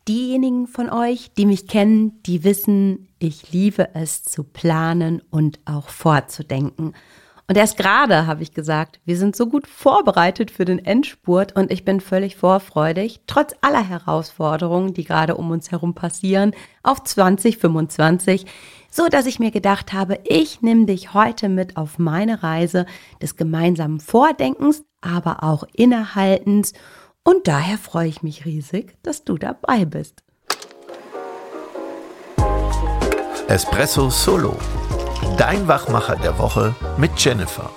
diejenigen von euch, die mich kennen, die wissen, ich liebe es zu planen und auch vorzudenken. Und erst gerade habe ich gesagt, wir sind so gut vorbereitet für den Endspurt und ich bin völlig vorfreudig, trotz aller Herausforderungen, die gerade um uns herum passieren, auf 2025, so dass ich mir gedacht habe, ich nehme dich heute mit auf meine Reise des gemeinsamen Vordenkens, aber auch Innehaltens. Und daher freue ich mich riesig, dass du dabei bist. Espresso Solo, dein Wachmacher der Woche mit Jennifer.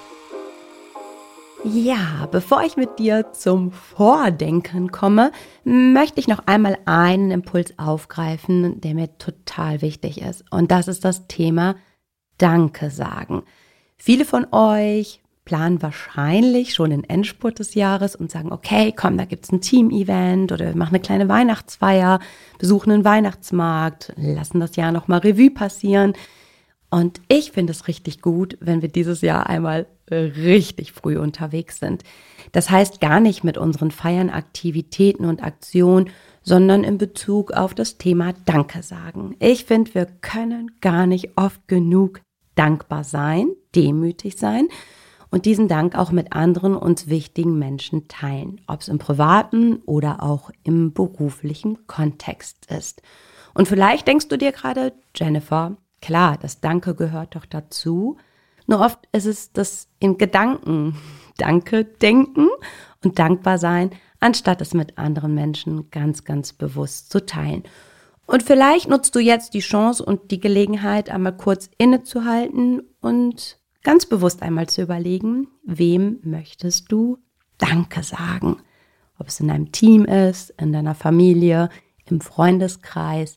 Ja, bevor ich mit dir zum Vordenken komme, möchte ich noch einmal einen Impuls aufgreifen, der mir total wichtig ist. Und das ist das Thema Danke sagen. Viele von euch planen wahrscheinlich schon den Endspurt des Jahres und sagen, okay, komm, da gibt's ein Team-Event oder wir machen eine kleine Weihnachtsfeier, besuchen einen Weihnachtsmarkt, lassen das Jahr nochmal Revue passieren. Und ich finde es richtig gut, wenn wir dieses Jahr einmal richtig früh unterwegs sind. Das heißt gar nicht mit unseren Feiern, Aktivitäten und Aktionen, sondern in Bezug auf das Thema Danke sagen. Ich finde, wir können gar nicht oft genug dankbar sein, demütig sein und diesen Dank auch mit anderen uns wichtigen Menschen teilen, ob es im privaten oder auch im beruflichen Kontext ist. Und vielleicht denkst du dir gerade, Jennifer, klar, das Danke gehört doch dazu. Nur oft ist es das in Gedanken Danke denken und dankbar sein, anstatt es mit anderen Menschen ganz, ganz bewusst zu teilen. Und vielleicht nutzt du jetzt die Chance und die Gelegenheit, einmal kurz innezuhalten und ganz bewusst einmal zu überlegen, wem möchtest du Danke sagen? Ob es in deinem Team ist, in deiner Familie, im Freundeskreis.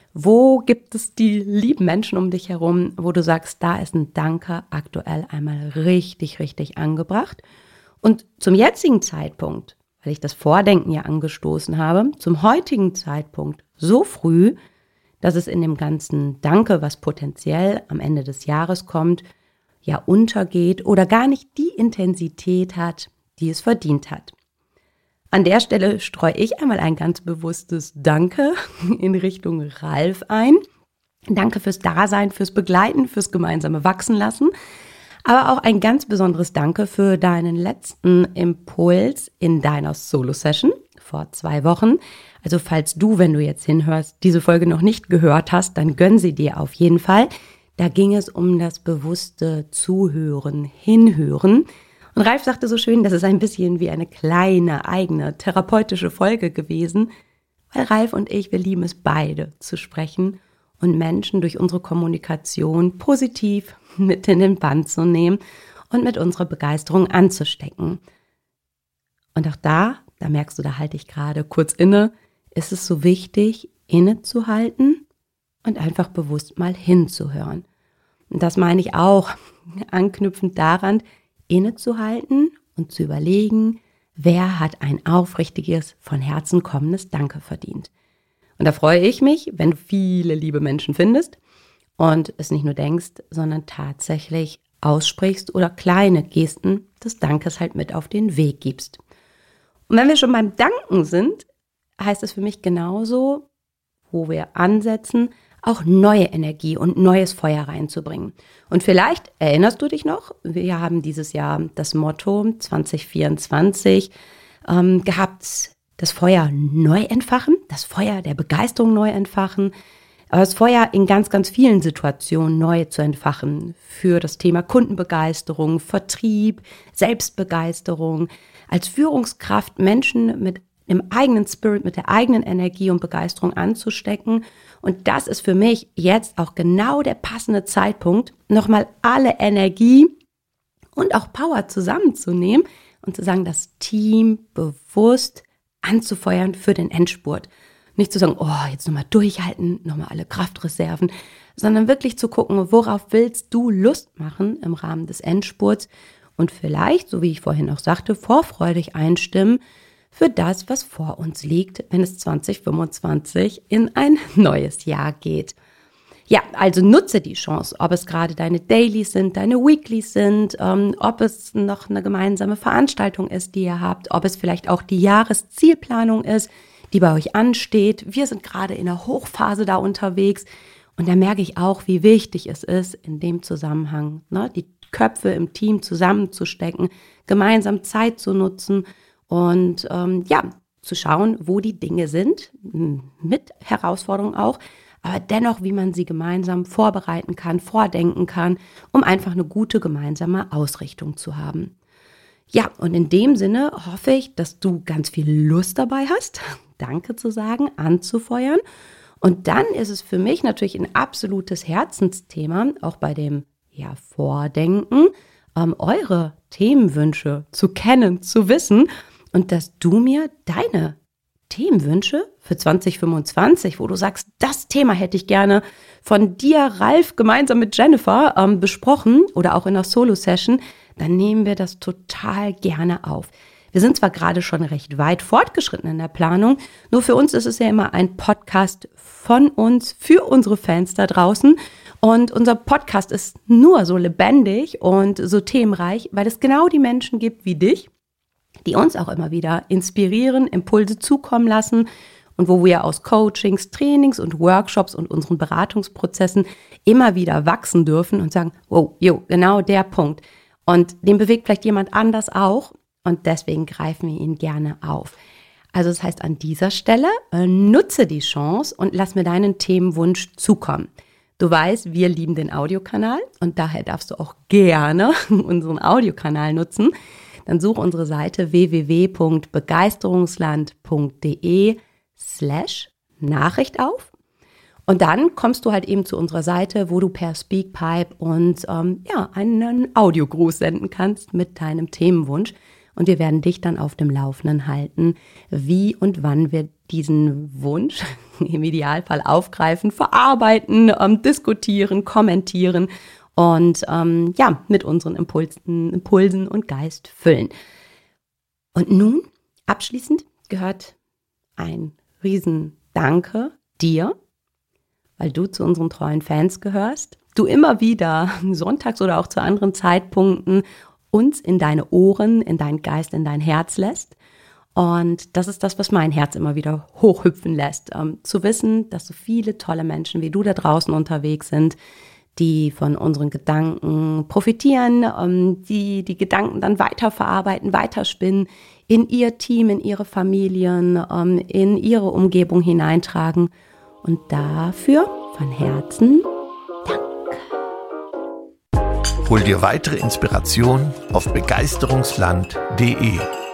Wo gibt es die lieben Menschen um dich herum, wo du sagst, da ist ein Danke aktuell einmal richtig, richtig angebracht? Und zum jetzigen Zeitpunkt, weil ich das Vordenken ja angestoßen habe, zum heutigen Zeitpunkt so früh, dass es in dem ganzen Danke, was potenziell am Ende des Jahres kommt, ja untergeht oder gar nicht die Intensität hat, die es verdient hat. An der Stelle streue ich einmal ein ganz bewusstes Danke in Richtung Ralf ein. Danke fürs Dasein, fürs Begleiten, fürs gemeinsame Wachsenlassen. Aber auch ein ganz besonderes Danke für deinen letzten Impuls in deiner Solo-Session vor 2 Wochen. Also falls du, wenn du jetzt hinhörst, diese Folge noch nicht gehört hast, dann gönn sie dir auf jeden Fall. Da ging es um das bewusste Zuhören, Hinhören. Und Ralf sagte so schön, das ist ein bisschen wie eine kleine, eigene, therapeutische Folge gewesen, weil Ralf und ich, wir lieben es beide zu sprechen und Menschen durch unsere Kommunikation positiv mit in den Bann zu nehmen und mit unserer Begeisterung anzustecken. Und auch da merkst du, da halte ich gerade kurz inne, ist es so wichtig, innezuhalten und einfach bewusst mal hinzuhören. Und das meine ich auch, anknüpfend daran, innezuhalten und zu überlegen, wer hat ein aufrichtiges, von Herzen kommendes Danke verdient. Und da freue ich mich, wenn du viele liebe Menschen findest und es nicht nur denkst, sondern tatsächlich aussprichst oder kleine Gesten des Dankes halt mit auf den Weg gibst. Und wenn wir schon beim Danken sind, heißt es für mich genauso, wo wir ansetzen, auch neue Energie und neues Feuer reinzubringen. Und vielleicht erinnerst du dich noch, wir haben dieses Jahr das Motto 2024 gehabt, das Feuer neu entfachen, das Feuer der Begeisterung neu entfachen, aber das Feuer in ganz, ganz vielen Situationen neu zu entfachen für das Thema Kundenbegeisterung, Vertrieb, Selbstbegeisterung, als Führungskraft Menschen mit dem eigenen Spirit, mit der eigenen Energie und Begeisterung anzustecken. Und das ist für mich jetzt auch genau der passende Zeitpunkt, nochmal alle Energie und auch Power zusammenzunehmen und zu sagen, das Team bewusst anzufeuern für den Endspurt. Nicht zu sagen, oh, jetzt nochmal durchhalten, nochmal alle Kraftreserven, sondern wirklich zu gucken, worauf willst du Lust machen im Rahmen des Endspurts und vielleicht, so wie ich vorhin auch sagte, vorfreudig einstimmen für das, was vor uns liegt, wenn es 2025 in ein neues Jahr geht. Ja, also nutze die Chance, ob es gerade deine Dailies sind, deine Weeklies sind, ob es noch eine gemeinsame Veranstaltung ist, die ihr habt, ob es vielleicht auch die Jahreszielplanung ist, die bei euch ansteht. Wir sind gerade in der Hochphase da unterwegs. Und da merke ich auch, wie wichtig es ist, in dem Zusammenhang, die Köpfe im Team zusammenzustecken, gemeinsam Zeit zu nutzen und zu schauen, wo die Dinge sind, mit Herausforderungen auch, aber dennoch, wie man sie gemeinsam vorbereiten kann, vordenken kann, um einfach eine gute gemeinsame Ausrichtung zu haben. Ja, und in dem Sinne hoffe ich, dass du ganz viel Lust dabei hast, Danke zu sagen, anzufeuern. Und dann ist es für mich natürlich ein absolutes Herzensthema, auch bei dem Vordenken, eure Themenwünsche zu kennen, zu wissen und dass du mir deine Themenwünsche für 2025, wo du sagst, das Thema hätte ich gerne von dir, Ralf, gemeinsam mit Jennifer besprochen oder auch in einer Solo-Session, dann nehmen wir das total gerne auf. Wir sind zwar gerade schon recht weit fortgeschritten in der Planung, nur für uns ist es ja immer ein Podcast von uns für unsere Fans da draußen. Und unser Podcast ist nur so lebendig und so themenreich, weil es genau die Menschen gibt wie dich, die uns auch immer wieder inspirieren, Impulse zukommen lassen und wo wir aus Coachings, Trainings und Workshops und unseren Beratungsprozessen immer wieder wachsen dürfen und sagen, wow, genau der Punkt. Und den bewegt vielleicht jemand anders auch. Und deswegen greifen wir ihn gerne auf. Also das heißt, an dieser Stelle nutze die Chance und lass mir deinen Themenwunsch zukommen. Du weißt, wir lieben den Audiokanal und daher darfst du auch gerne unseren Audiokanal nutzen. Dann such unsere Seite www.begeisterungsland.de/Nachricht auf. Und dann kommst du halt eben zu unserer Seite, wo du per Speakpipe uns einen Audiogruß senden kannst mit deinem Themenwunsch. Und wir werden dich dann auf dem Laufenden halten, wie und wann wir diesen Wunsch im Idealfall aufgreifen, verarbeiten, diskutieren, kommentieren und mit unseren Impulsen und Geist füllen. Und nun, abschließend, gehört ein Riesendanke dir, weil du zu unseren treuen Fans gehörst. Du immer wieder sonntags oder auch zu anderen Zeitpunkten uns in deine Ohren, in deinen Geist, in dein Herz lässt. Und das ist das, was mein Herz immer wieder hochhüpfen lässt. Zu wissen, dass so viele tolle Menschen wie du da draußen unterwegs sind, die von unseren Gedanken profitieren, die Gedanken dann weiterverarbeiten, weiterspinnen, in ihr Team, in ihre Familien, in ihre Umgebung hineintragen. Und dafür von Herzen Hol dir weitere Inspiration auf begeisterungsland.de.